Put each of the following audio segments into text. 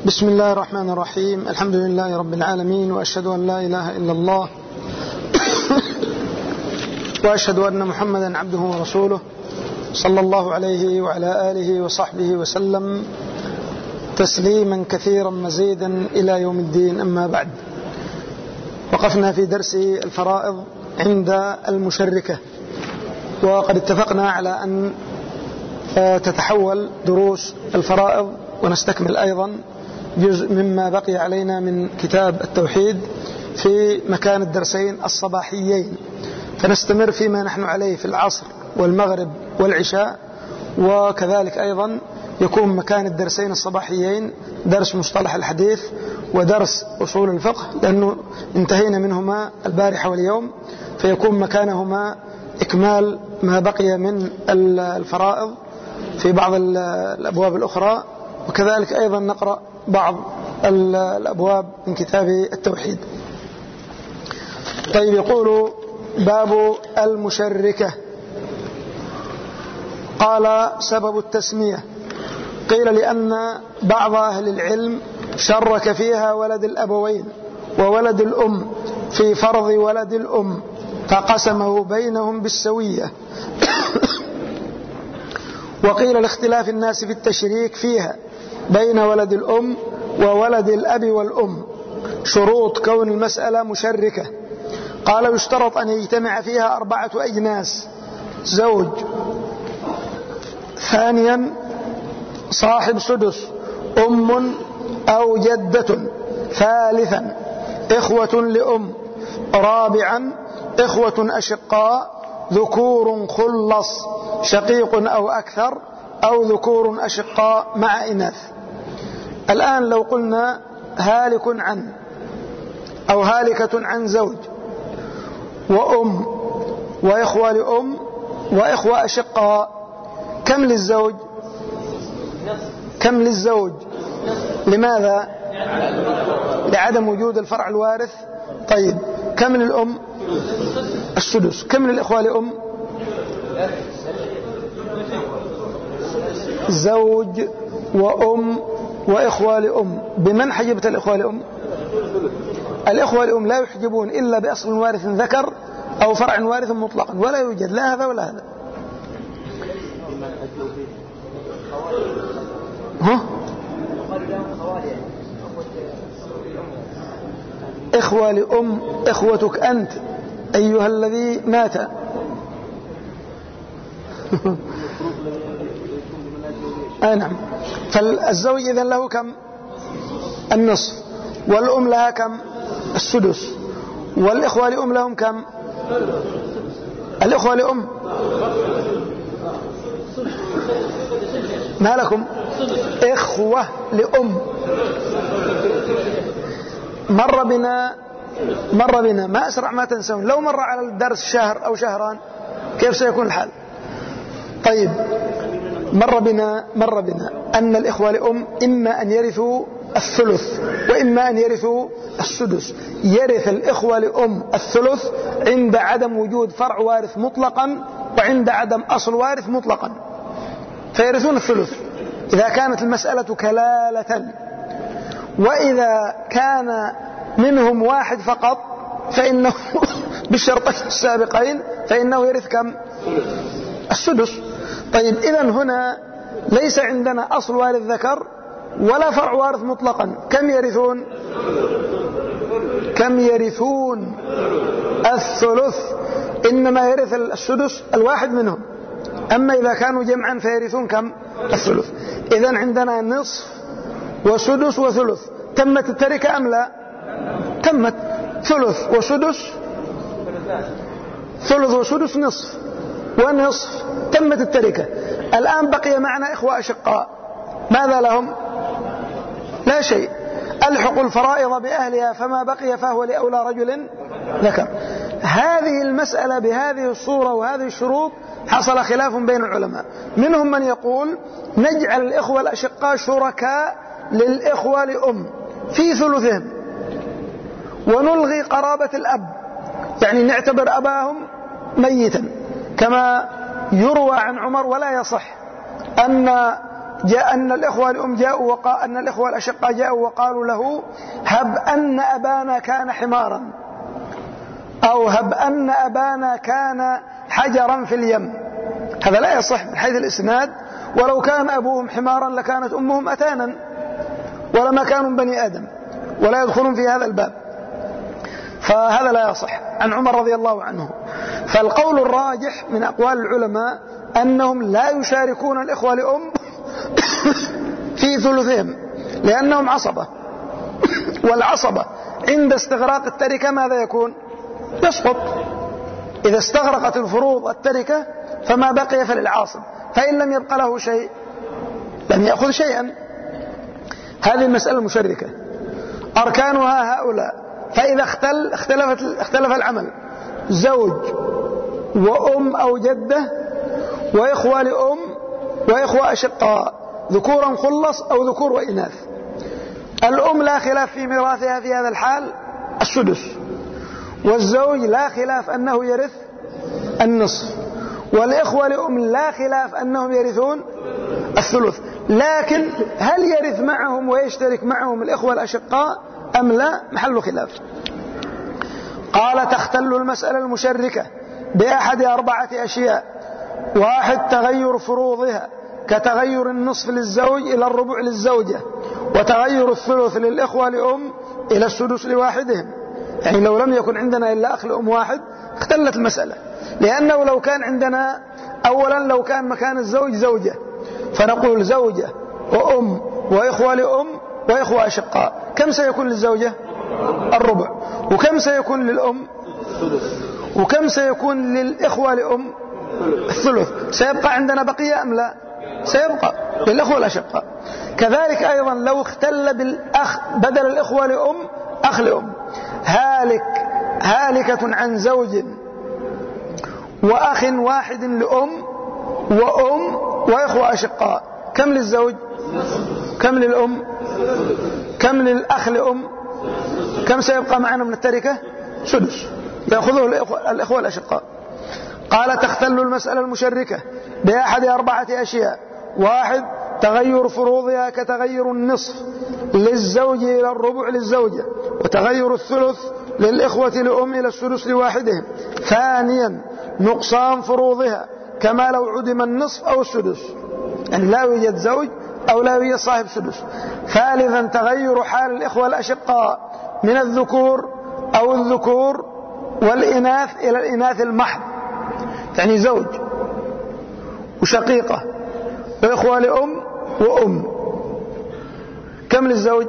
بسم الله الرحمن الرحيم. الحمد لله رب العالمين، وأشهد أن لا إله إلا الله وأشهد أن محمدا عبده ورسوله صلى الله عليه وعلى آله وصحبه وسلم تسليما كثيرا مزيدا إلى يوم الدين. أما بعد، وقفنا في درس الفرائض عند المشركة، وقد اتفقنا على أن تتحول دروس الفرائض ونستكمل أيضا جزء مما بقي علينا من كتاب التوحيد في مكان الدرسين الصباحيين، فنستمر فيما نحن عليه في العصر والمغرب والعشاء، وكذلك أيضا يكون مكان الدرسين الصباحيين درس مصطلح الحديث ودرس أصول الفقه، لأنه انتهينا منهما البارحة واليوم، فيكون مكانهما إكمال ما بقي من الفرائض في بعض الأبواب الأخرى، وكذلك أيضا نقرأ بعض الأبواب من كتاب التوحيد. طيب، يقول باب المشركة. قال: سبب التسمية قيل لأن بعض أهل العلم شرك فيها ولد الأبوين وولد الأم في فرض ولد الأم، فقسمه بينهم بالسوية. وقيل لاختلاف الناس في التشريك فيها بين ولد الأم وولد الأب والأم شروط كون المسألة مشركة. قال: يشترط أن يجتمع فيها 4 أجناس: زوج، ثانيا صاحب سدس، أم أو جدة، ثالثا إخوة لأم، رابعا إخوة أشقاء، ذكور خلص، شقيق أو أكثر، أو ذكور أشقاء مع إناث. الآن لو قلنا هالك عن أو هالكة عن زوج وأم وإخوة لأم وإخوة أشقاء، كم للزوج؟ كم للزوج؟ لماذا؟ لعدم وجود الفرع الوارث. طيب، كم للأم؟ السدس. كم للإخوة لأم؟ زوج وأم وإخوة لأم. بمن حجبت الإخوة لأم؟ الإخوة لأم لا يحجبون إلا بأصل وارث ذكر أو فرع وارث مطلقا، ولا يوجد لا هذا ولا هذا. إخوة لأم إخوتك أنت أيها الذي مات. نعم. فالزوج إذن له كم؟ النصف. والأم لها كم؟ السدس. والإخوة لأم لهم كم؟ الإخوة لأم ما لكم؟ إخوة لأم. مر بنا ما أسرع ما تنسون. لو مر على الدرس شهر أو شهران كيف سيكون الحال؟ طيب، مر بنا أن الإخوة لأم إما أن يرثوا الثلث وإما أن يرثوا السدس. يرث الإخوة لأم الثلث عند عدم وجود فرع وارث مطلقا وعند عدم أصل وارث مطلقا، فيرثون الثلث إذا كانت المسألة كلالة. وإذا كان منهم واحد فقط فإنه بالشرطين السابقين فإنه يرث كم؟ السدس. طيب، إذن هنا ليس عندنا أصل وارث ذكر ولا فرع وارث مطلقا. كم يرثون؟ الثلث. إنما يرث السدس الواحد منهم، أما إذا كانوا جمعا فيرثون كم؟ الثلث. إذن عندنا نصف وسدس وثلث. تمت التركة أم لا؟ تمت. ثلث وسدس، ثلث وسدس نصف ونصف، تمت التركة. الآن بقي معنا إخوة أشقاء، ماذا لهم؟ لا شيء. ألحقوا الفرائض بأهلها فما بقي فهو لأولى رجل ذكر. هذه المسألة بهذه الصورة وهذه الشروط حصل خلاف بين العلماء. منهم من يقول نجعل الإخوة الأشقاء شركاء للإخوة لأم في ثلثهم، ونلغي قرابة الأب، يعني نعتبر أباهم ميتا، كما يروى عن عمر ولا يصح أن جاء أن الإخوة لأم جاءوا أن الإخوة الأشقاء جاءوا وقالوا له هب أن أبانا كان حمارا، أو هب أن أبانا كان حجرا في اليم. هذا لا يصح من حيث الإسناد، ولو كان أبوهم حمارا لكانت أمهم أتانا ولما كانوا بني آدم ولا يدخلون في هذا الباب، فهذا لا يصح عن عمر رضي الله عنه. فالقول الراجح من أقوال العلماء أنهم لا يشاركون الإخوة لأم في ثلثهم لأنهم عصبة، والعصبة عند استغراق التركة ماذا يكون؟ يسقط. إذا استغرقت الفروض التركة فما بقي فللعاصب، فإن لم يبق له شيء لم يأخذ شيئا. هذه المسألة المشركة أركانها هؤلاء. فإذا اختلف العمل، زوج وأم أو جدة وإخوة لأم وإخوة أشقاء، ذكورا خلص أو ذكور وإناث، الأم لا خلاف في ميراثها في هذا الحال السدس، والزوج لا خلاف أنه يرث النصف، والإخوة لأم لا خلاف أنهم يرثون الثلث. لكن هل يرث معهم ويشترك معهم الإخوة الأشقاء أم لا؟ محل خلاف. قال تختل المسألة المشركة بأحد 4 أشياء: 1 تغير فروضها كتغير النصف للزوج إلى الربع للزوجة، وتغير الثلث للإخوة لأم إلى السدس لواحدهم. يعني لو لم يكن عندنا إلا أخ لأم واحد اختلت المسألة، لأنه لو كان عندنا أولا لو كان مكان الزوج زوجة فنقول زوجة وأم وإخوة لأم وإخوة أشقاء، كم سيكون للزوجة؟ الربع. وكم سيكون للأم؟ وكم سيكون للإخوة لأم؟ الثلث. سيبقى عندنا بقية أم لا؟ سيبقى للإخوة الأشقاء. كذلك أيضا لو اختل بالأخ بدل الإخوة لأم أخ لأم، هالكة عن زوج وأخ واحد لأم وأم وإخوة أشقاء، كم للزوج؟ كم للأم؟ كم للأخ لأم؟ كم سيبقى معنا من التركة؟ سدس يأخذه الإخوة الأشقاء. قال تختل المسألة المشركة بأحد 4 أشياء: 1 تغير فروضها كتغير النصف للزوج إلى الربع للزوجة، وتغير الثلث للإخوة لأم إلى السدس لواحدهم. 2 نقصان فروضها كما لو عدم النصف أو السدس، يعني لا يوجد زوج أو لا يوجد صاحب سدس. 3 تغير حال الإخوة الأشقاء من الذكور أو الذكور والإناث إلى الإناث المحض، يعني زوج وشقيقة وإخوة لأم وأم. كم للزوج؟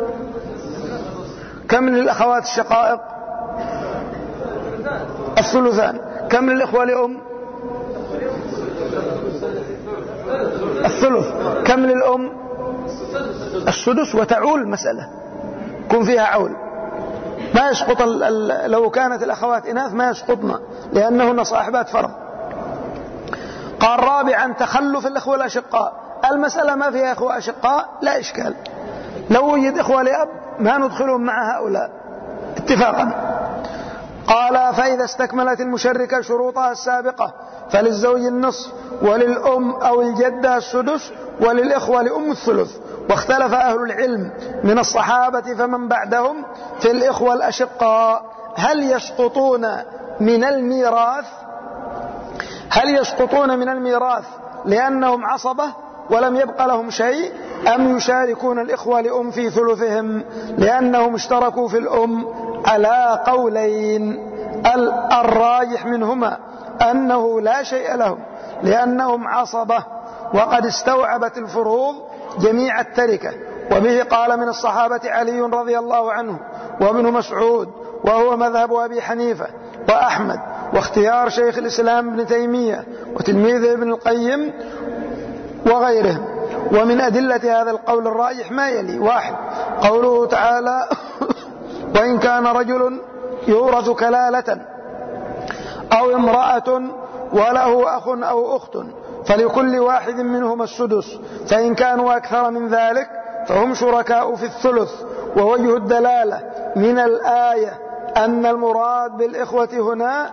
كم للأخوات الشقائق؟ الثلثان. كم للإخوة لأم؟ الثلث. كم للأم؟ السدس. وتعول المسألة يكون فيها عول، ما يسقط لو كانت الأخوات إناث ما يسقطن لأنهن صاحبات فرض. قال 4 تخلف الإخوة الأشقاء. المسألة ما فيها إخوة أشقاء لا إشكال، لو وجد إخوة لأب ما ندخلهم مع هؤلاء اتفاقا. قال فإذا استكملت المشركة شروطها السابقة فللزوج النصف، وللأم أو الجدة السدس، وللإخوة لأم الثلث. واختلف أهل العلم من الصحابة فمن بعدهم في الإخوة الأشقاء هل يسقطون من الميراث لأنهم عصبة ولم يبق لهم شيء، أم يشاركون الإخوة لأم في ثلثهم لأنهم اشتركوا في الأم على قولين. الراجح منهما أنه لا شيء لهم لأنهم عصبة وقد استوعبت الفروض جميع التركة، وبه قال من الصحابة علي رضي الله عنه وابن مسعود، وهو مذهب أبي حنيفة وأحمد واختيار شيخ الإسلام ابن تيمية وتلميذه ابن القيم وغيرهم. ومن أدلة هذا القول الراجح ما يلي: 1 قوله تعالى وإن كان رجل يورث كلالة أو امرأة وله أخ أو أخت فلكل واحد منهما السدس، فإن كانوا أكثر من ذلك فهم شركاء في الثلث. ووجه الدلالة من الآية أن المراد بالإخوة هنا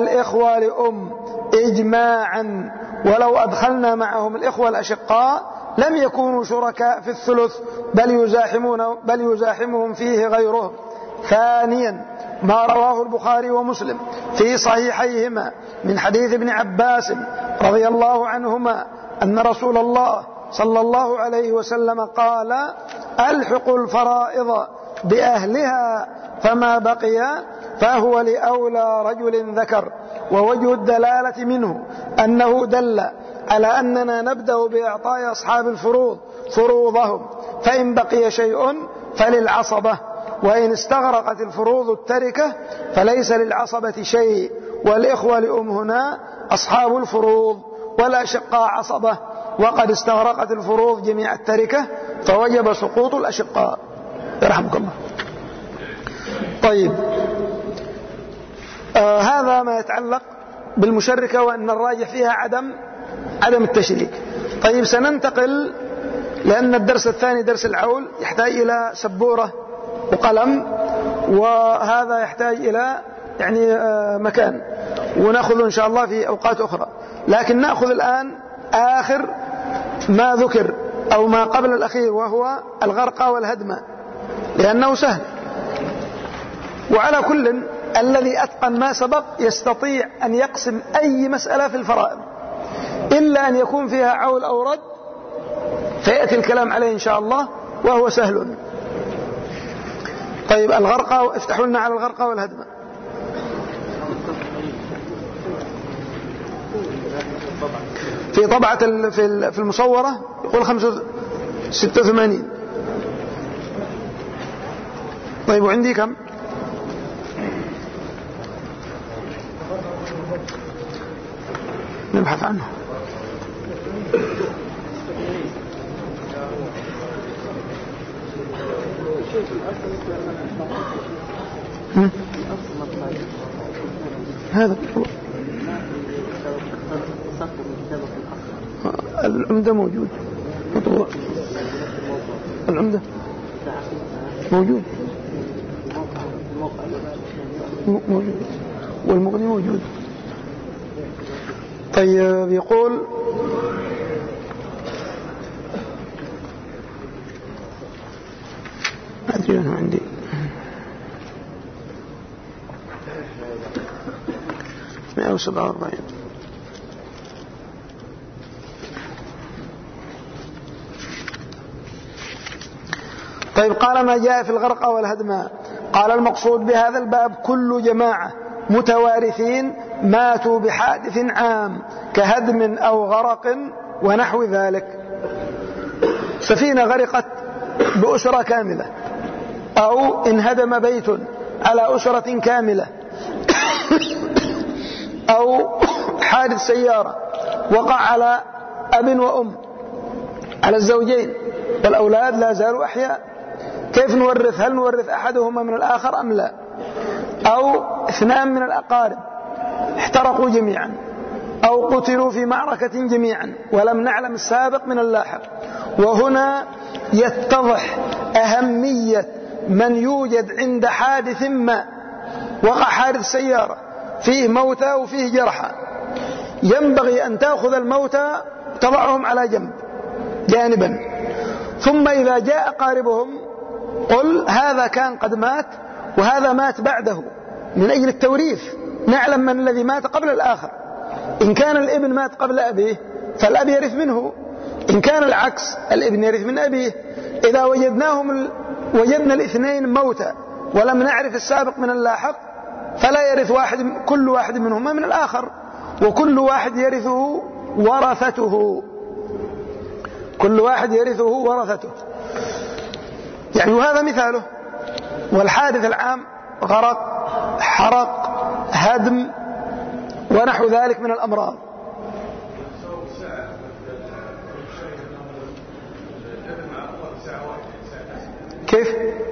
الإخوة لأم إجماعا، ولو أدخلنا معهم الإخوة الأشقاء لم يكونوا شركاء في الثلث بل يزاحمهم فيه غيرهم. ثانيا ما رواه البخاري ومسلم في صحيحيهما من حديث ابن عباس رضي الله عنهما أن رسول الله صلى الله عليه وسلم قال: ألحقوا الفرائض بأهلها فما بقي فهو لأولى رجل ذكر. ووجه الدلالة منه أنه دل على أننا نبدأ بإعطاء أصحاب الفروض فروضهم، فإن بقي شيء فللعصبة، وإن استغرقت الفروض التركة فليس للعصبة شيء، والإخوة لأم هنا أصحاب الفروض والأشقاء عصبة، وقد استغرقت الفروض جميع التركة فوجب سقوط الأشقاء. يرحمك الله. طيب، هذا ما يتعلق بالمشركة، وأن الراجح فيها عدم التشريك. طيب، سننتقل، لأن الدرس الثاني درس العول يحتاج إلى سبورة وقلم، وهذا يحتاج إلى مكان، ونأخذ إن شاء الله في أوقات أخرى. لكن نأخذ الآن آخر ما ذكر أو ما قبل الأخير، وهو الغرقى والهدم، لأنه سهل. وعلى كل الذي أتقن ما سبق يستطيع أن يقسم أي مسألة في الفرائض، إلا أن يكون فيها عول أو رد، فيأتي الكلام عليه إن شاء الله وهو سهل. طيب، الغرقى، افتحوا لنا على الغرقى والهدم. في طبعة في المصورة يقول 86. طيب، وعندي كم؟ نبحث عنه. هذا العمدة موجود، العمدة موجود، والمغني موجود. طيب، يقول أدري أنا عندي $147. طيب، قال: ما جاء في الغرقى والهدم. قال: المقصود بهذا الباب كل جماعة متوارثين ماتوا بحادث عام كهدم أو غرق ونحو ذلك. سفينة غرقت بأسرة كاملة، أو انهدم بيت على أسرة كاملة، أو حادث سيارة وقع على أب وأم، على الزوجين، والأولاد لا زالوا أحياء. كيف نورث؟ هل نورث أحدهما من الآخر أم لا؟ أو اثنان من الأقارب احترقوا جميعا، أو قتلوا في معركة جميعا ولم نعلم السابق من اللاحق. وهنا يتضح أهمية من يوجد عند حادث ما. وقع حادث سيارة فيه موتى وفيه جرحى، ينبغي أن تأخذ الموتى تضعهم على جانبا، ثم إذا جاء قاربهم قل: هذا كان قد مات وهذا مات بعده، من أجل التوريث، نعلم من الذي مات قبل الآخر. إن كان الابن مات قبل أبيه فالأب يرث منه، إن كان العكس الابن يرث من أبيه. إذا وجدنا الاثنين موتى ولم نعرف السابق من اللاحق فلا يرث كل واحد منهما من الآخر، وكل واحد يرثه ورثته، كل واحد يرثه ورثته. وهذا مثاله. والحادث العام غرق، حرق، هدم ونحو ذلك من الأمراض. كيف؟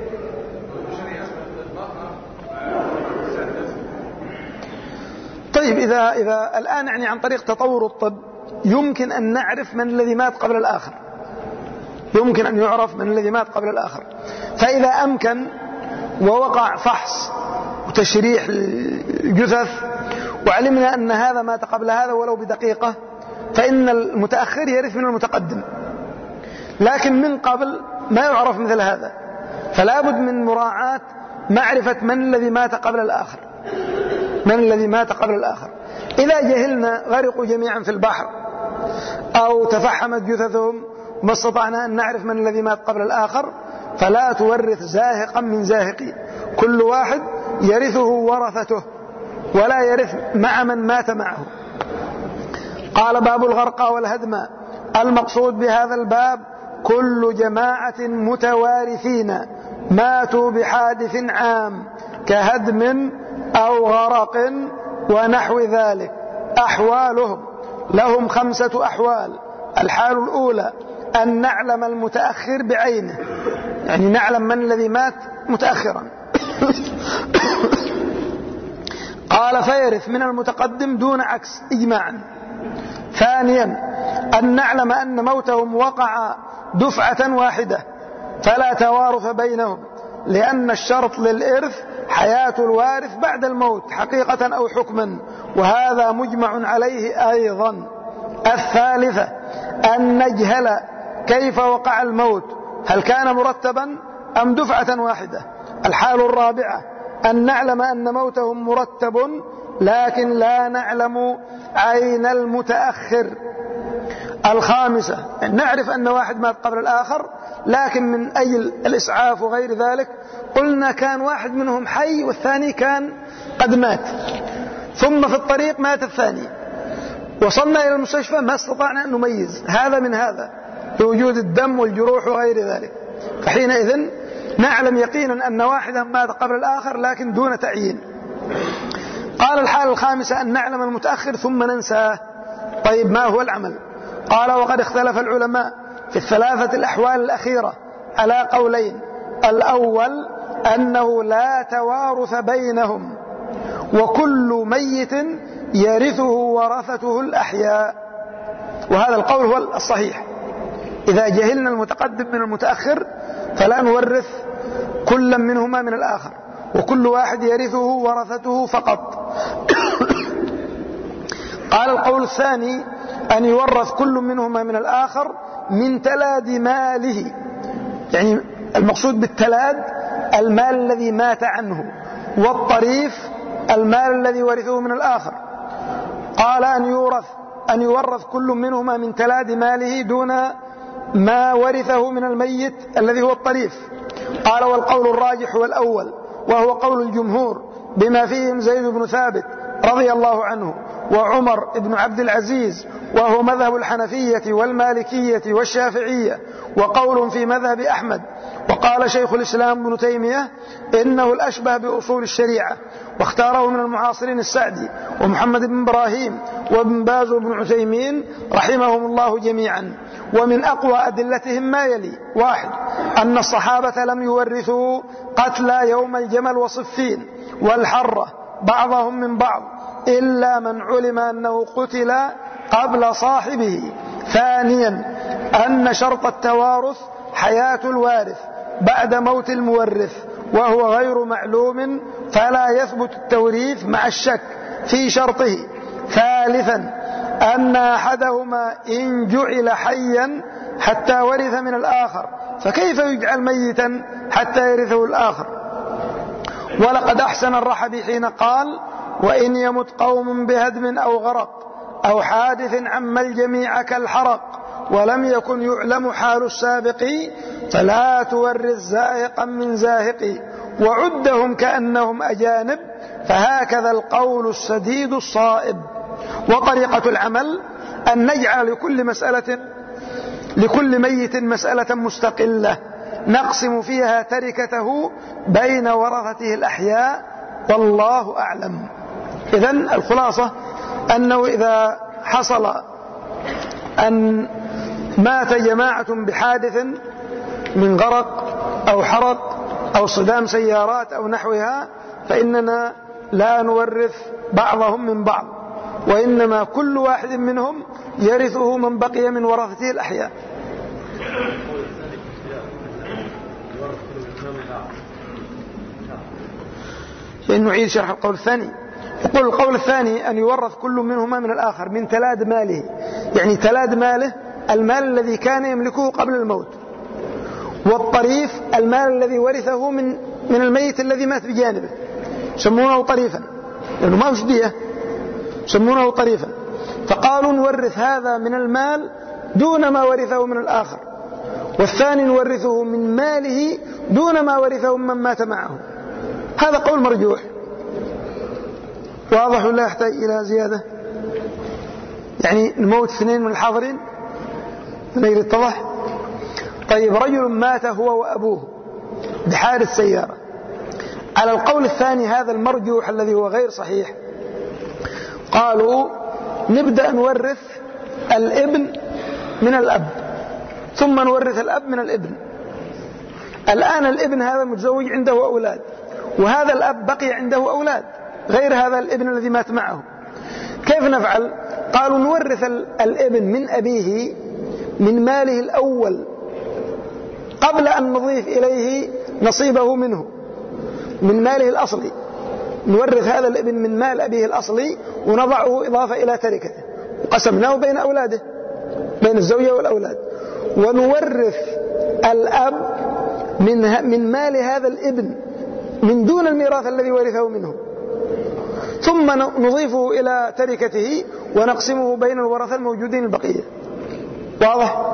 طيب، إذا الآن عن طريق تطور الطب يمكن أن نعرف من الذي مات قبل الآخر، يمكن أن يعرف من الذي مات قبل الآخر. فإذا أمكن ووقع فحص وتشريح الجثث وعلمنا أن هذا مات قبل هذا ولو بدقيقة، فإن المتأخر يرث من المتقدم، لكن من قبل ما يعرف مثل هذا، فلا بد من مراعاة معرفة من الذي مات قبل الآخر، من الذي مات قبل الآخر. إذا جهلنا غرقوا جميعا في البحر أو تفحمت جثثهم وما استطعنا أن نعرف من الذي مات قبل الآخر، فلا تورث زاهقا من زاهقي، كل واحد يرثه ورثته ولا يرث مع من مات معه. قال باب الغرقى والهدم. المقصود بهذا الباب كل جماعة متوارثين ماتوا بحادث عام كهدم أو غرق ونحو ذلك. أحوالهم لهم 5 أحوال. الحال الأولى أن نعلم المتأخر بعينه، يعني نعلم من الذي مات متأخرا. قال فيرث من المتقدم دون عكس إجماعا. ثانيا أن نعلم أن موتهم وقع دفعة واحدة فلا توارث بينهم، لأن الشرط للإرث حياة الوارث بعد الموت حقيقة أو حكما، وهذا مجمع عليه أيضا. الثالثة أن نجهل كيف وقع الموت، هل كان مرتبا أم دفعة واحدة. الحال الرابعة أن نعلم أن موتهم مرتب لكن لا نعلم عين المتأخر. الخامسة نعرف أن واحد مات قبل الآخر لكن من أجل الإسعاف وغير ذلك قلنا كان واحد منهم حي والثاني كان قد مات، ثم في الطريق مات الثاني، وصلنا إلى المستشفى ما استطعنا أن نميز هذا من هذا بوجود الدم والجروح وغير ذلك، فحينئذ نعلم يقينا أن واحدا مات قبل الآخر لكن دون تعيين. قال الحالة الخامسة أن نعلم المتأخر ثم ننساه. طيب ما هو العمل؟ قال وقد اختلف العلماء في الثلاثة الأحوال الأخيرة على قولين. الأول أنه لا توارث بينهم وكل ميت يرثه ورثته الأحياء، وهذا القول هو الصحيح. إذا جهلنا المتقدم من المتأخر فلا نورث كل منهما من الآخر، وكل واحد يرثه ورثته فقط. قال القول الثاني أن يورث كل منهما من الآخر من تلاد ماله، يعني المقصود بالتلاد المال الذي مات عنه، والطريف المال الذي ورثه من الآخر. قال أن يورث كل منهما من تلاد ماله دون ما ورثه من الميت الذي هو الطريف. قال والقول الراجح هو الأول، وهو قول الجمهور بما فيهم زيد بن ثابت رضي الله عنه وعمر بن عبد العزيز، وهو مذهب الحنفية والمالكية والشافعية، وقول في مذهب أحمد. وقال شيخ الإسلام ابن تيمية إنه الأشبه بأصول الشريعة، واختاره من المعاصرين السعدي ومحمد بن إبراهيم وابن باز وابن عثيمين رحمهم الله جميعا. ومن أقوى أدلتهم ما يلي: 1 أن الصحابة لم يورثوا قتلى يوم الجمل وصفين والحرة بعضهم من بعض إلا من علم أنه قتل قبل صاحبه. 2 أن شرط التوارث حياة الوارث بعد موت المورث وهو غير معلوم، فلا يثبت التوريث مع الشك في شرطه. 3 أن أحدهما إن جعل حيا حتى ورث من الآخر فكيف يجعل ميتا حتى يرثه الآخر. ولقد أحسن الرحبي حين قال: وإن يمت قوم بهدم أو غرق أو حادث عم الجميع كالحرق ولم يكن يعلم حال السابق فلا تورث زاهقا من زاهق وعدهم كأنهم أجانب، فهكذا القول السديد الصائب. وطريقة العمل أن نجعل لكل ميت مسألة مستقلة نقسم فيها تركته بين ورثته الأحياء، والله أعلم. إذن الخلاصة أنه إذا حصل أن مات جماعة بحادث من غرق أو حرق أو صدام سيارات أو نحوها فإننا لا نورث بعضهم من بعض، وإنما كل واحد منهم يرثه من بقي من ورثته الأحياء. نعيد شرح القول الثاني. يقول القول الثاني أن يورث كل منهما من الآخر من تلاد ماله، يعني تلاد ماله المال الذي كان يملكه قبل الموت، والطريف المال الذي ورثه من الميت الذي مات بجانبه، يسمونه طريفا لأنه ما هوش دية، يسمونه طريفا. فقالوا نورث هذا من المال دون ما ورثه من الآخر، والثاني نورثه من ماله دون ما ورثه من مات معه. هذا قول مرجوح. واضح ولا يحتاج إلى زيادة؟ يعني نموت اثنين من الحاضرين غير اتضح. طيب رجل مات هو وأبوه بحادث سيارة، على القول الثاني هذا المرجوح الذي هو غير صحيح، قالوا نبدأ نورث الابن من الأب ثم نورث الأب من الابن. الآن الابن هذا متزوج عنده أولاد، وهذا الأب بقي عنده أولاد غير هذا الابن الذي مات معه. كيف نفعل؟ قالوا نورث الابن من أبيه من ماله الأول قبل أن نضيف إليه نصيبه منه من ماله الأصلي. نورث هذا الابن من مال أبيه الأصلي ونضعه إضافة إلى تركته، وقسمناه بين أولاده، بين الزوجة والأولاد. ونورث الأب من مال هذا الابن من دون الميراث الذي ورثه منه، ثم نضيفه إلى تركته ونقسمه بين الورثة الموجودين البقية. واضح؟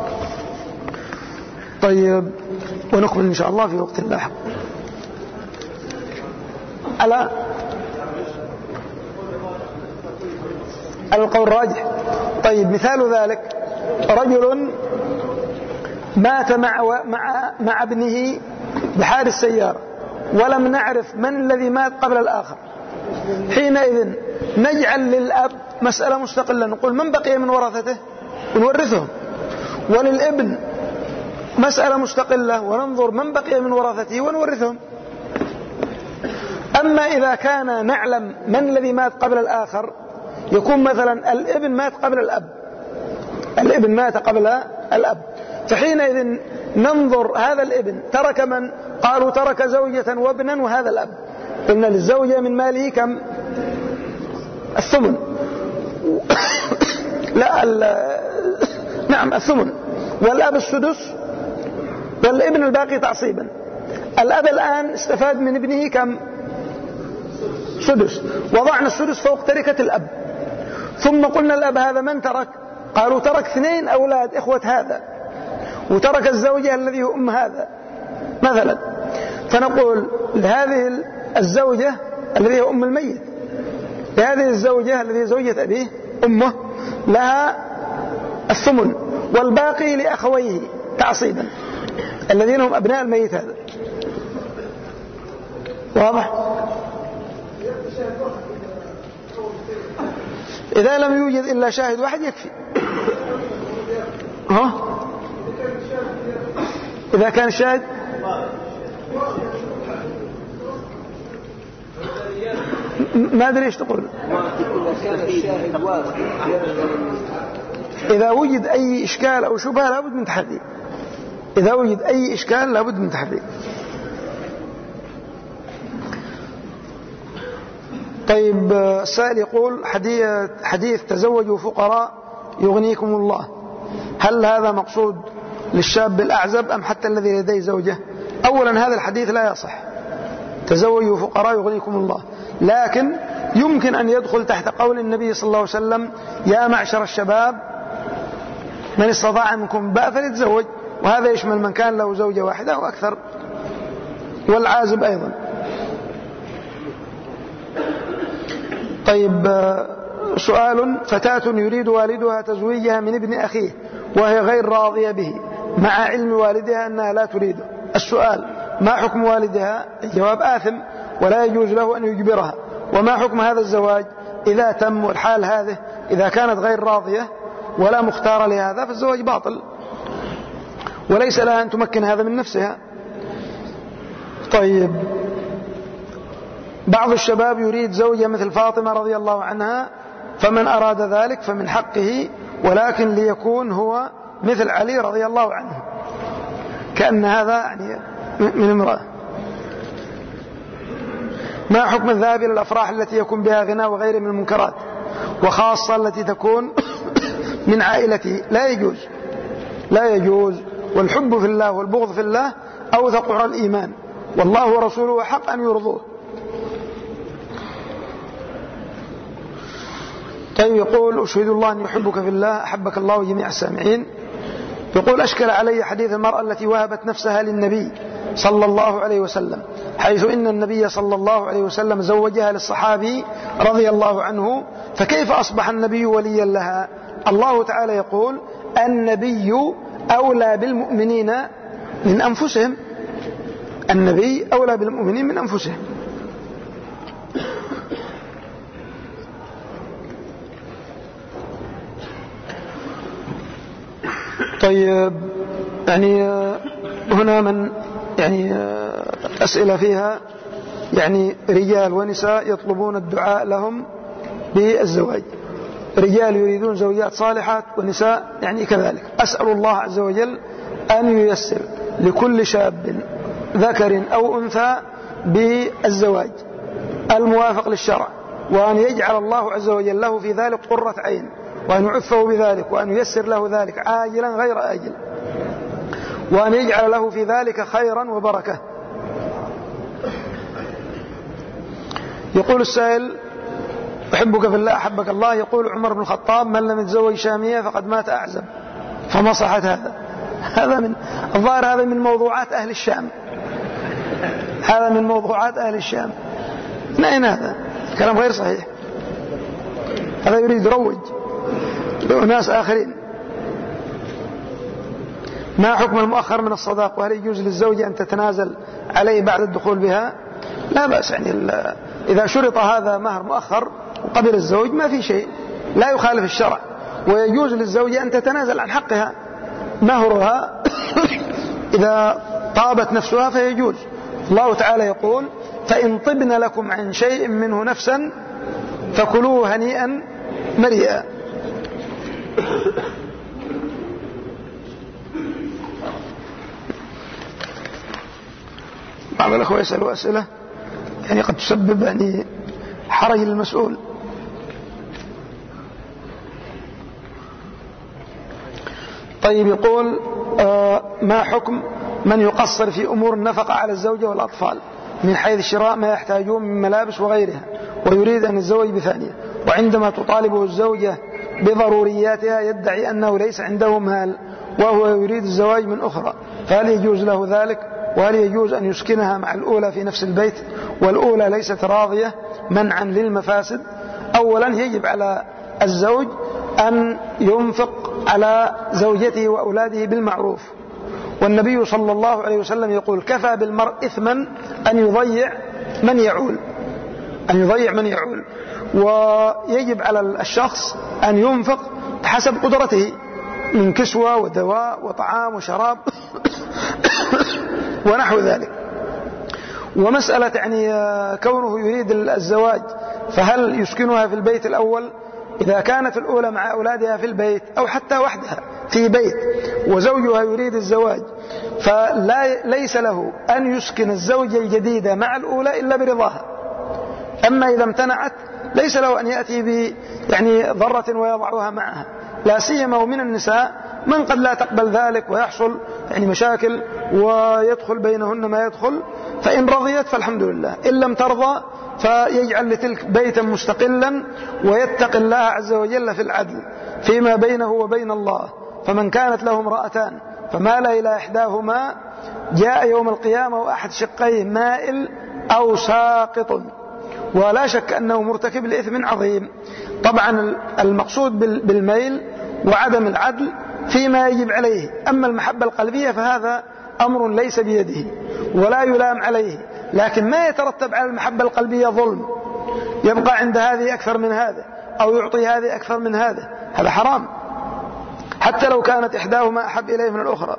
طيب، ونكمل إن شاء الله في وقت لاحق. على القول الراجح. طيب، مثال ذلك رجل مات مع ابنه بحادث سيارة ولم نعرف من الذي مات قبل الآخر، حينئذ نجعل للأب مسألة مستقلة، نقول من بقي من ورثته ونورثهم، وللابن مسألة مستقلة وننظر من بقي من ورثته ونورثهم. أما إذا كان نعلم من الذي مات قبل الآخر، يكون مثلا الابن مات قبل الأب، الابن مات قبل الأب، فحينئذ ننظر هذا الابن ترك من؟ قالوا ترك زوجة وابنا وهذا الأب. قلنا للزوجة من ماله كم؟ الثمن. لا نعم الثمن، والأب السدس، والابن الباقي تعصيبا. الأب الآن استفاد من ابنه كم؟ سدس، وضعنا السدس فوق تركة الأب. ثم قلنا الأب هذا من ترك؟ قالوا ترك 2 أولاد إخوة هذا، وترك الزوجة الذي هو أم هذا مثلا. فنقول لهذه الزوجة الذي هو أم الميت، لهذه الزوجة الذي هي زوجة أبيه أمه لها الثمن، والباقي لأخويه تعصيبا الذين هم أبناء الميت هذا. واضح؟ إذا لم يوجد إلا شاهد واحد يكفي. إذا كان الشاهد ما أدري إيش تقول. إذا وجد أي إشكال أو شبهة لابد من تحري. إذا وجد أي إشكال لابد من تحري. طيب، السائل يقول حديث تزوجوا فقراء يغنيكم الله، هل هذا مقصود للشاب الأعزب أم حتى الذي لديه زوجة؟ أولا هذا الحديث لا يصح، تزوجوا فقراء يغنيكم الله، لكن يمكن أن يدخل تحت قول النبي صلى الله عليه وسلم يا معشر الشباب من استطاع منكم باء فليتزوج، وهذا يشمل من كان له زوجة واحدة أو أكثر، والعازب أيضا. طيب، سؤال: فتاة يريد والدها تزويجها من ابن أخيه وهي غير راضية به مع علم والدها أنها لا تريده. السؤال: ما حكم والدها؟ الجواب: آثم ولا يجوز له أن يجبرها. وما حكم هذا الزواج إذا تم والحال هذه إذا كانت غير راضية ولا مختار لهذا فالزواج باطل وليس لها أن تمكن هذا من نفسها. طيب، بعض الشباب يريد زوجة مثل فاطمة رضي الله عنها، فمن أراد ذلك فمن حقه، ولكن ليكون هو مثل علي رضي الله عنه، كأن هذا يعني من امرأة. ما حكم الذهاب إلى الأفراح التي يكون بها غناء وغيره من المنكرات، وخاصة التي تكون من عائلته، لا يجوز. والحب في الله والبغض في الله أوثق عرى الإيمان، والله ورسوله حق أن يرضوه. طيب يقول: أشهد الله أن يحبك في الله أحبك الله جميع السامعين. يقول: أشكل علي حديث المرأة التي وهبت نفسها للنبي صلى الله عليه وسلم، حيث إن النبي صلى الله عليه وسلم زوجها للصحابي رضي الله عنه، فكيف أصبح النبي وليا لها؟ الله تعالى يقول: النبي أولى بالمؤمنين من أنفسهم. النبي أولى بالمؤمنين من أنفسهم. طيب، يعني هنا من يعني أسئلة فيها يعني رجال ونساء يطلبون الدعاء لهم بالزواج. رجال يريدون زوجات صالحات، ونساء يعني كذلك. أسأل الله عز وجل أن ييسر لكل شاب ذكر أو أنثى بالزواج الموافق للشرع، وأن يجعل الله عز وجل له في ذلك قرة عين، وأن يعفه بذلك، وأن ييسر له ذلك عاجلا غير آجل، وأن يجعل له في ذلك خيرا وبركة. يقول السائل: أحبك في الله أحبك الله. يقول عمر بن الخطاب: من لم يتزوج شامية فقد مات أعزب. فما صحة هذا من الظاهر، هذا من موضوعات أهل الشام، هذا من موضوعات أهل الشام. من أين هذا؟ كلام غير صحيح. هذا يريد يروج لأناس آخرين. ما حكم المؤخر من الصداق؟ وهل يجوز للزوجة أن تتنازل عليه بعد الدخول بها؟ لا بأس، يعني إذا شرط هذا مهر مؤخر وقبل الزوج ما في شيء، لا يخالف الشرع. ويجوز للزوجة أن تتنازل عن حقها، مهرها إذا طابت نفسها فيجوز. الله تعالى يقول: فإن طبن لكم عن شيء منه نفسا فكلوه هنيئا مريئا. بعض الأخوة يسألوا أسئلة يعني قد تسبب يعني حرج للمسؤول. طيب يقول: ما حكم من يقصر في أمور النفقة على الزوجة والأطفال من حيث شراء ما يحتاجون من ملابس وغيرها، ويريد أن يتزوج بثانية، وعندما تطالبه الزوجة بضرورياتها يدعي أنه ليس عنده مال وهو يريد الزواج من أخرى، فهل يجوز له ذلك؟ وهل يجوز أن يسكنها مع الأولى في نفس البيت والأولى ليست راضية منعا للمفاسد؟ أولا يجب على الزوج أن ينفق على زوجته وأولاده بالمعروف، والنبي صلى الله عليه وسلم يقول: كفى بالمرء إثما أن يضيع من يعول. ويجب على الشخص أن ينفق حسب قدرته من كسوة ودواء وطعام وشراب ونحو ذلك. ومسألة يعني كونه يريد الزواج، فهل يسكنها في البيت الأول إذا كانت الأولى مع أولادها في البيت، أو حتى وحدها في بيت وزوجها يريد الزواج، فليس له أن يسكن الزوجة الجديدة مع الأولى إلا برضاها. أما إذا امتنعت ليس له أن يأتي يعني ضرة ويضعها معها، لا سيما ومن النساء من قد لا تقبل ذلك ويحصل يعني مشاكل ويدخل بينهن ما يدخل. فإن رضيت فالحمد لله، إن لم ترضى فيجعل لتلك بيتا مستقلا ويتق الله عز وجل في العدل فيما بينه وبين الله. فمن كانت له امرأتان فمال إلى إحداهما جاء يوم القيامة وأحد شقيه مائل أو ساقط، ولا شك أنه مرتكب لإثم عظيم. طبعا المقصود بالميل وعدم العدل فيما يجب عليه. أما المحبة القلبية فهذا أمر ليس بيده ولا يلام عليه، لكن ما يترتب على المحبة القلبية ظلم، يبقى عند هذه أكثر من هذا أو يعطي هذه أكثر من هذا، هذا حرام حتى لو كانت إحداهما أحب إليه من الأخرى.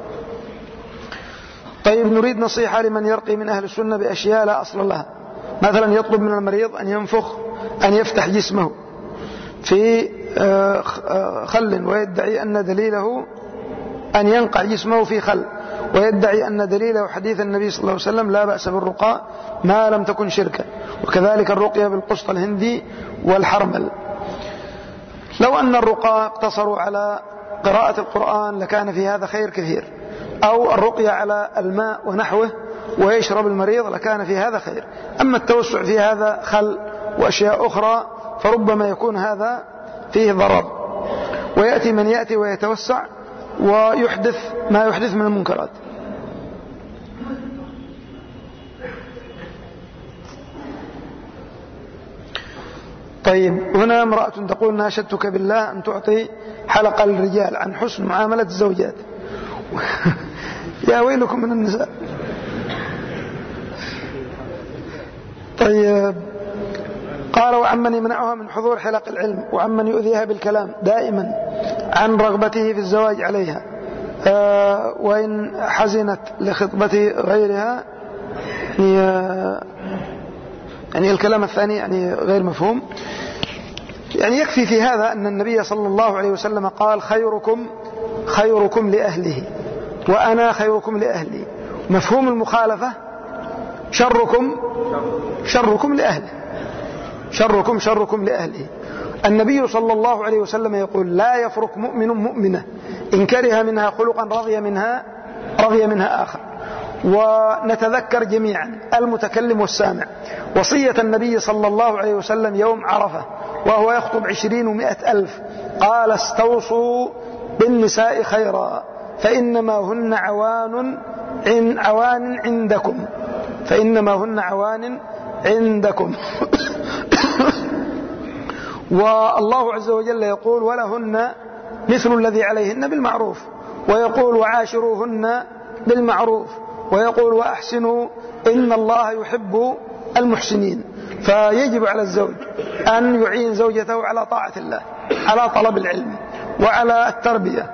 طيب نريد نصيحة لمن يرقي من أهل السنة بأشياء لا أصل لها، مثلا يطلب من المريض أن ينفخ أن يفتح جسمه في خل ويدعي أن دليله أن ينقع جسمه في خل، ويدعي أن دليله حديث النبي صلى الله عليه وسلم: لا بأس بالرقاء ما لم تكن شركا، وكذلك الرقية بالقسط الهندي والحرمل. لو أن الرقاة اقتصروا على قراءة القرآن لكان في هذا خير كثير، أو الرقية على الماء ونحوه ويشرب المريض لكان في هذا خير. أما التوسع في هذا خل وأشياء أخرى فربما يكون هذا فيه ضرر، ويأتي من يأتي ويتوسع ويحدث ما يحدث من المنكرات. طيب، هنا امرأة تقول: ناشدتك بالله أن تعطي حلقة للرجال عن حسن معاملة الزوجات. يا ويلكم من النساء. طيب، قال: وعمن يمنعها من حضور حلق العلم، وعمن يؤذيها بالكلام دائما عن رغبته في الزواج عليها، وإن حزنت لخطبة غيرها. يعني الكلام الثاني يعني غير مفهوم. يعني يكفي في هذا أن النبي صلى الله عليه وسلم قال: خيركم لأهله وأنا خيركم لأهلي. مفهوم المخالفة: شركم لأهله، شركم لأهله. النبي صلى الله عليه وسلم يقول: لا يفرق مؤمن مؤمنة إن كره منها خلقا رضي منها آخر. ونتذكر جميعا المتكلم والسامع وصية النبي صلى الله عليه وسلم يوم عرفة وهو يخطب 20 و100 ألف، قال: استوصوا بالنساء خيرا فإنما هن عوان عندكم. والله عز وجل يقول: ولهن مثل الذي عليهن بالمعروف، ويقول: وعاشروهن بالمعروف، ويقول: وأحسنوا إن الله يحب المحسنين. فيجب على الزوج أن يعين زوجته على طاعة الله، على طلب العلم، وعلى التربية،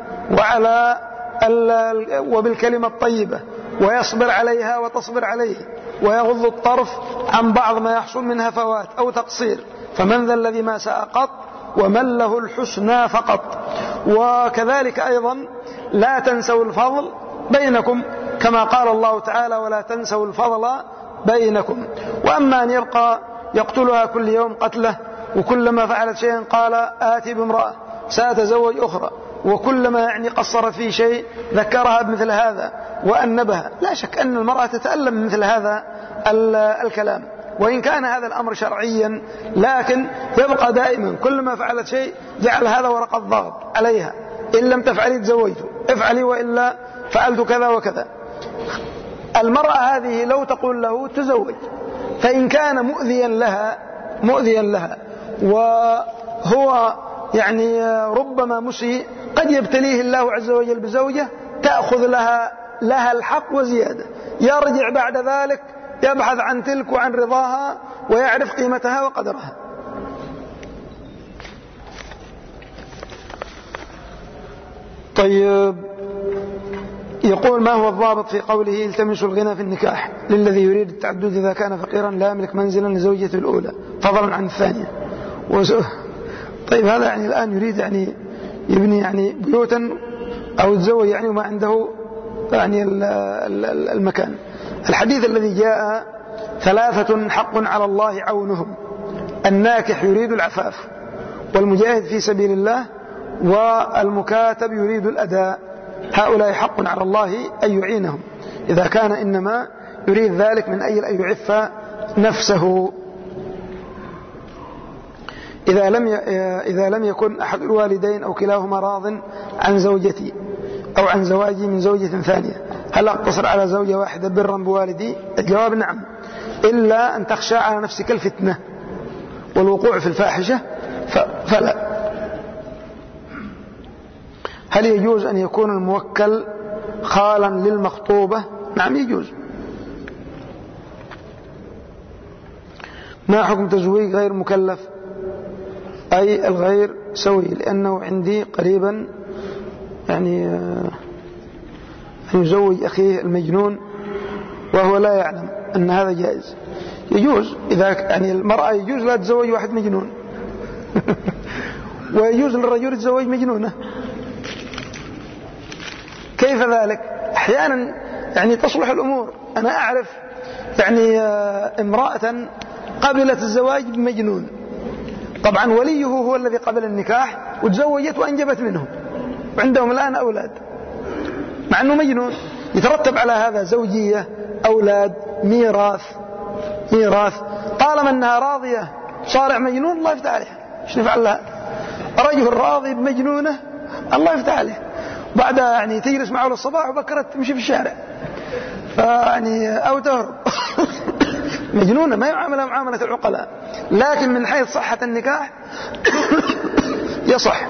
وبالكلمة الطيبة، ويصبر عليها وتصبر عليه، ويغض الطرف عن بعض ما يحصل منها فوات أو تقصير. فمن ذا الذي ما ساء قط ومن له الحسنى فقط. وكذلك أيضا لا تنسوا الفضل بينكم، كما قال الله تعالى: ولا تنسوا الفضل بينكم. وأما أن يبقى يقتلها كل يوم قتله، وكلما فعلت شيئا قال: آتي بامرأة سأتزوج أخرى، وكلما يعني قصرت في شيء ذكرها بمثل هذا وأنبها، لا شك أن المرأة تتألم من مثل هذا الكلام، وإن كان هذا الأمر شرعيا، لكن يبقى دائما كلما فعلت شيء جعل هذا ورقة ضغط عليها: إن لم تفعلي تزوجت، افعلي وإلا فعلت كذا وكذا. المرأة هذه لو تقول له تزوج، فإن كان مؤذيا لها وهو يعني ربما مسيء، قد يبتليه الله عز وجل بزوجة تأخذ لها الحق وزيادة، يرجع بعد ذلك يبحث عن تلك وعن رضاها ويعرف قيمتها وقدرها. طيب، يقول: ما هو الضابط في قوله: التمسوا الغنى في النكاح للذي يريد التعدد إذا كان فقيرا لا يملك منزلا لزوجته الأولى فضلا عن الثانية؟ طيب، هذا يعني الآن يريد يعني يبني يعني بيوتا أو يتزوج يعني وما عنده يعني المكان. الحديث الذي جاء: 3 حق على الله عونهم: الناكح يريد العفاف، والمجاهد في سبيل الله، والمكاتب يريد الأداء. هؤلاء حق على الله أن يعينهم إذا كان إنما يريد ذلك من أجل أن يعف نفسه. إذا لم يكن أحد الوالدين أو كلاهما راض عن زوجتي أو عن زواجي من زوجة ثانية، هل أقتصر على زوجة واحدة برا بوالدي؟ الجواب: نعم، إلا أن تخشى على نفسك الفتنة والوقوع في الفاحشة فلا. هل يجوز أن يكون الموكل خالا للمخطوبة؟ نعم، يجوز. ما حكم تزويج غير مكلف أي الغير سوي؟ لأنه عندي قريبا يعني أن يزوج أخيه المجنون وهو لا يعلم أن هذا جائز. يجوز، إذا يعني المرأة يجوز لا تزوج واحد مجنون ويجوز للرجل يتزوج مجنونة. كيف ذلك؟ أحيانا يعني تصلح الأمور. أنا أعرف يعني امرأة قبلت الزواج بمجنون، طبعا وليه هو الذي قبل النكاح وتزوجت وأنجبت منهم وعندهم الآن أولاد، مع أنه مجنون. يترتب على هذا زوجية، أولاد، ميراث. طالما أنها راضية صالح مجنون الله يفتح عليها. ايش نفعل لها؟ رجل راضي بمجنونة الله يفتح عليه، بعدها يعني تجلس معه للصباح وبكرة تمشي في الشارع يعني أو تهرب مجنونة ما يعاملها معاملة العقلاء. لكن من حيث صحة النكاح يصح.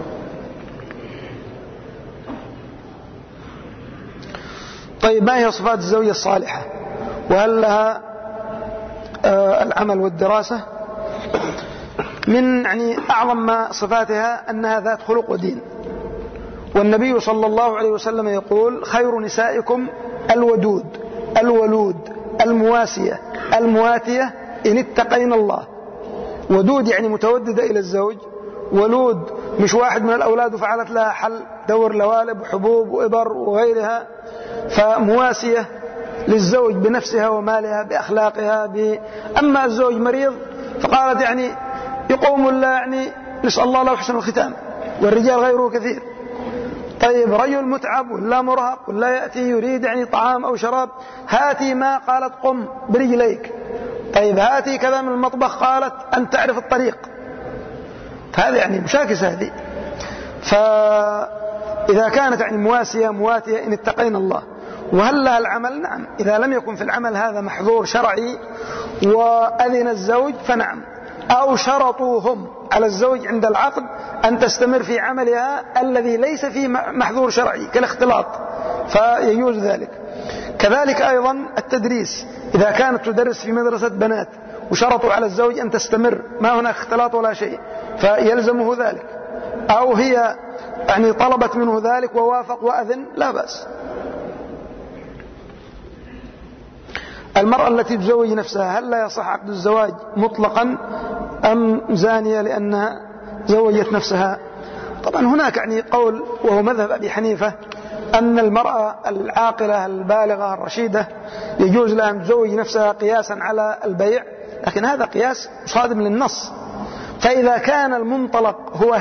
طيب ما هي صفات الزوجة الصالحة؟ وهل لها العمل والدراسة؟ من يعني أعظم ما صفاتها أنها ذات خلق ودين، والنبي صلى الله عليه وسلم يقول: خير نسائكم الودود الولود المواسية المواتية إن اتقين الله. ودود يعني متوددة إلى الزوج، ولود مش واحد من الأولاد وفعلت لها حل دور لوالب وحبوب وإبر وغيرها، فمواسية للزوج بنفسها ومالها بأخلاقها أما الزوج مريض فقالت يعني يقوم الله يعني نسأل الله له حسن الختام والرجال غيره كثير. طيب رجل متعب ولا مرهق ولا يأتي يريد يعني طعام أو شراب، هاتي ما قالت قم برجليك. طيب هاتي كذا من المطبخ قالت أن تعرف الطريق. فهذا يعني مشاكسة هذه. فإذا كانت يعني مواتية إن اتقينا الله. وهل لها العمل؟ نعم. إذا لم يكن في العمل هذا محظور شرعي وأذن الزوج فنعم، أو شرطوهم على الزوج عند العقد أن تستمر في عملها الذي ليس فيه محظور شرعي كالاختلاط فيجوز ذلك. كذلك أيضا التدريس، إذا كانت تدرس في مدرسة بنات وشرطوا على الزوج أن تستمر ما هناك اختلاط ولا شيء فيلزمه ذلك، أو هي يعني طلبت منه ذلك ووافق وأذن لا بأس. المرأة التي تزوج نفسها هل لا يصح عقد الزواج مطلقا أم زانية لأنها زوجت نفسها؟ طبعا هناك يعني قول وهو مذهب أبي حنيفة أن المرأة العاقلة البالغة الرشيدة يجوز لها أن تزوج نفسها قياسا على البيع، لكن هذا قياس صادم للنص. فإذا كان المنطلق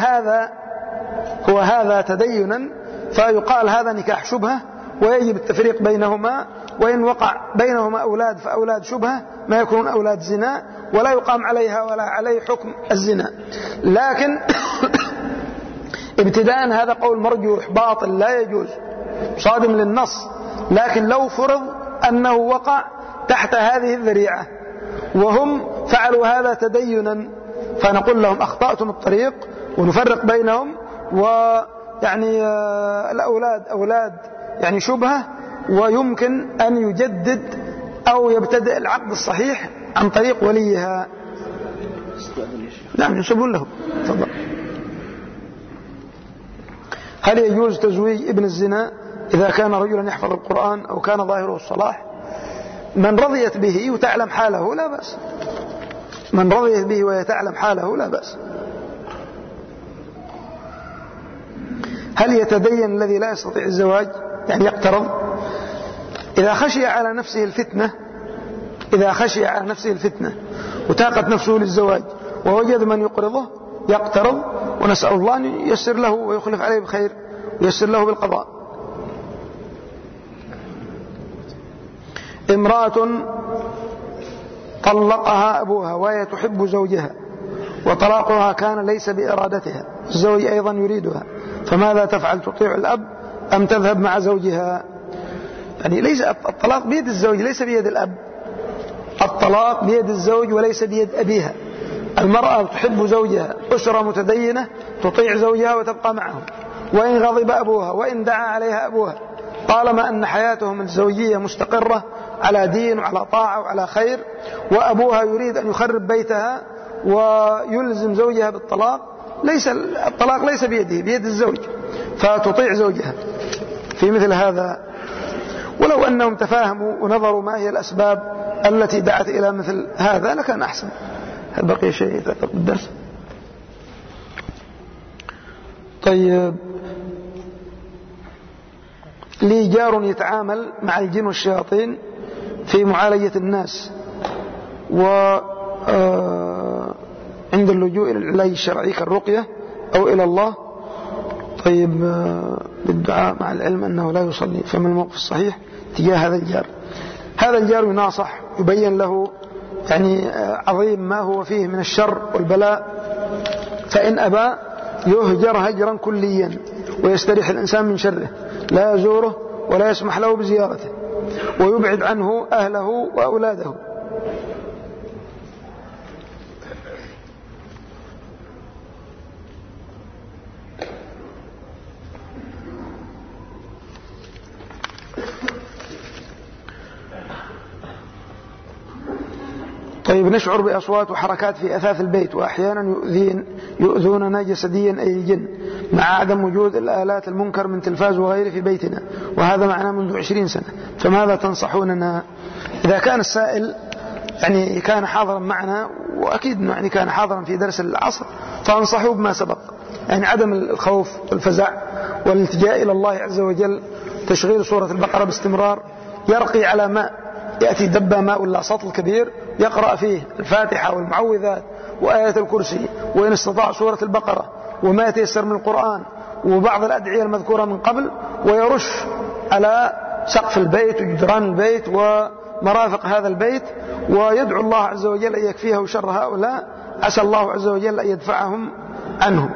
هو هذا تدينا فيقال هذا نكاح شبهة ويجب التفريق بينهما، وإن وقع بينهما أولاد فأولاد شبهة ما يكونون أولاد زنا ولا يقام عليها ولا عليه حكم الزنا. لكن ابتداء هذا قول مرجوح باطل لا يجوز صادم للنص. لكن لو فرض أنه وقع تحت هذه الذريعة وهم فعلوا هذا تدينا فنقول لهم أخطأتم الطريق ونفرق بينهم، ويعني الأولاد أولاد يعني شبهة ويمكن أن يجدد أو يبتدئ العقد الصحيح عن طريق وليها. نعم ينسبون له. تفضل. هل يجوز تزويج ابن الزنا إذا كان رجلا يحفظ القرآن أو كان ظاهره الصلاح؟ من رضيت به وتعلم حاله لا بأس، من رضيت به ويتعلم حاله لا بأس. هل يتدين الذي لا يستطيع الزواج يعني يقترض؟ إذا خشي على نفسه الفتنة وتاقت نفسه للزواج ووجد من يقرضه يقترض، ونسأل الله أن ييسر له ويخلف عليه بخير وييسر له بالقضاء. امرأة طلقها أبوها وهي تحب زوجها وطلاقها كان ليس بإرادتها، الزوج أيضا يريدها، فماذا تفعل؟ تطيع الأب أم تذهب مع زوجها؟ يعني ليس الطلاق بيد الزوج ليس بيد الأب، الطلاق بيد الزوج وليس بيد أبيها. المرأة تحب زوجها، أسرة متدينة تطيع زوجها وتبقى معه، وإن غضب أبوها وإن دعا عليها أبوها طالما أن حياتهم الزوجية مستقرة على دين وعلى طاعة وعلى خير، وأبوها يريد أن يخرب بيتها ويلزم زوجها بالطلاق، الطلاق ليس بيده بيد الزوج، فتطيع زوجها في مثل هذا. ولو أنهم تفاهموا ونظروا ما هي الأسباب التي دعت إلى مثل هذا لكان أحسن. هل بقي شيء يتعلق بالدرس؟ طيب، لي جار يتعامل مع الجن والشياطين في معالجة الناس، وعند اللجوء إلى العلاج الشرعي كالرقية أو إلى الله. طيب بالدعاء مع العلم أنه لا يصلي، فما الموقف الصحيح تجاه هذا الجار؟ هذا الجار يناصح، يبين له يعني عظيم ما هو فيه من الشر والبلاء، فإن أبى يهجر هجرا كليا ويستريح الإنسان من شره، لا يزوره ولا يسمح له بزيارته، ويبعد عنه أهله وأولاده. طيب نشعر بأصوات وحركات في أثاث البيت، وأحيانا يؤذوننا جسديا أي الجن، مع عدم وجود الآلات المنكر من تلفاز وغيره في بيتنا، وهذا معنا منذ 20 سنة، فماذا تنصحوننا؟ إذا كان السائل يعني كان حاضرا معنا، وأكيد يعني كان حاضرا في درس العصر، فأنصحوا بما سبق، يعني عدم الخوف والفزع والالتجاء إلى الله عز وجل، تشغيل سورة البقرة باستمرار، يرقي على ماء، يأتي دبا ماء ولا سطل كبير يقرأ فيه الفاتحة والمعوذات وآية الكرسي، وإن استطاع سورة البقرة وما يتيسر من القرآن وبعض الأدعية المذكورة من قبل، ويرش على سقف البيت وجدران البيت ومرافق هذا البيت، ويدعو الله عز وجل أن يكفيه شر هؤلاء، عسى الله عز وجل أن يدفعهم عنه.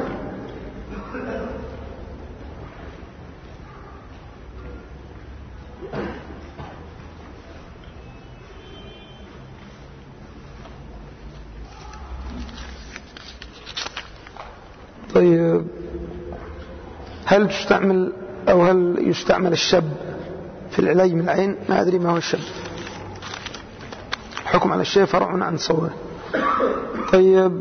طيب هل يستعمل الشب في العلاج من العين؟ ما أدري ما هو الشب، الحكم على الشيء فرع عن تصوره. طيب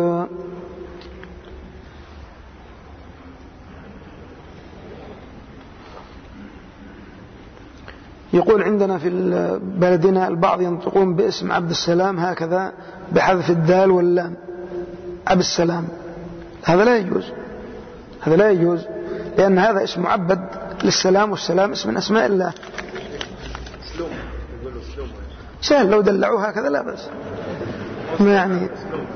يقول عندنا في بلدنا البعض ينطقون باسم عبد السلام هكذا بحذف الدال واللام، عبد السلام، هذا لا يجوز، هذا لا يجوز، لأن هذا اسم معبد للسلام، والسلام اسم من أسماء الله. سهل لو دلعوه هكذا لا بأس، يعني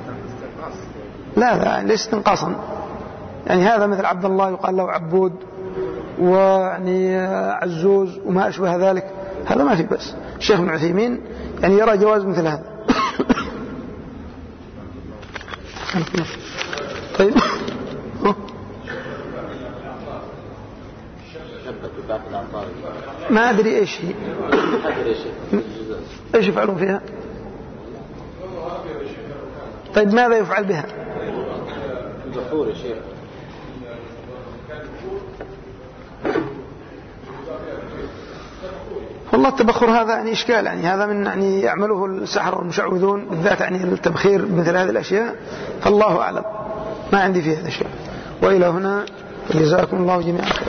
لا ليس استنقاصا، يعني هذا مثل عبد الله يقال له عبود، ويعني عزوز وما أشبه ذلك، هذا ما في بأس. الشيخ ابن عثيمين يعني يرى جواز مثل هذا. طيب ما أدري إيش هي، إيش يفعلون فيها؟ طيب ماذا يفعل بها؟ البخور يا شيخ. والله التبخر هذا يعني إشكال، يعني هذا من يعني يعمله السحر والمشعوذون بالذات، يعني التبخير مثل هذه الأشياء، فالله أعلم، ما عندي فيه هذا الشيء. وإلى هنا جزاكم الله جميعا.